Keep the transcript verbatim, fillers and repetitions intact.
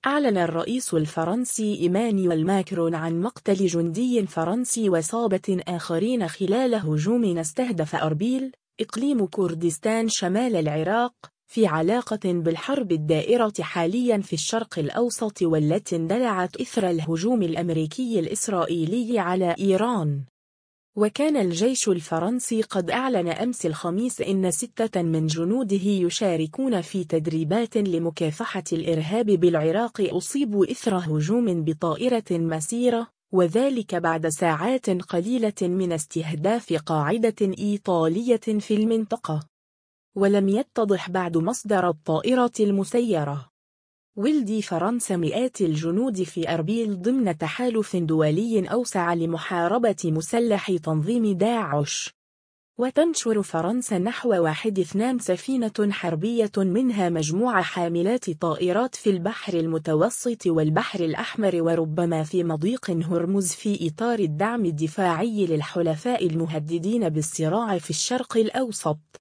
أعلن الرئيس الفرنسي إيمانويل ماكرون عن مقتل جندي فرنسي وإصابة آخرين خلال هجوم استهدف أربيل، إقليم كردستان شمال العراق، في علاقة بالحرب الدائرة حاليا في الشرق الأوسط والتي اندلعت إثر الهجوم الأمريكي الإسرائيلي على إيران. وكان الجيش الفرنسي قد أعلن أمس الخميس إن ستة من جنوده يشاركون في تدريبات لمكافحة الإرهاب بالعراق أصيبوا إثر هجوم بطائرة مسيرة، وذلك بعد ساعات قليلة من استهداف قاعدة إيطالية في المنطقة. ولم يتضح بعد مصدر الطائرة المسيرة. ولدي فرنسا مئات الجنود في أربيل ضمن تحالف دولي أوسع لمحاربة مسلح تنظيم داعش. وتنشر فرنسا نحو واحد اثنان سفينة حربية منها مجموعة حاملات طائرات في البحر المتوسط والبحر الأحمر وربما في مضيق هرمز في إطار الدعم الدفاعي للحلفاء المهددين بالصراع في الشرق الأوسط.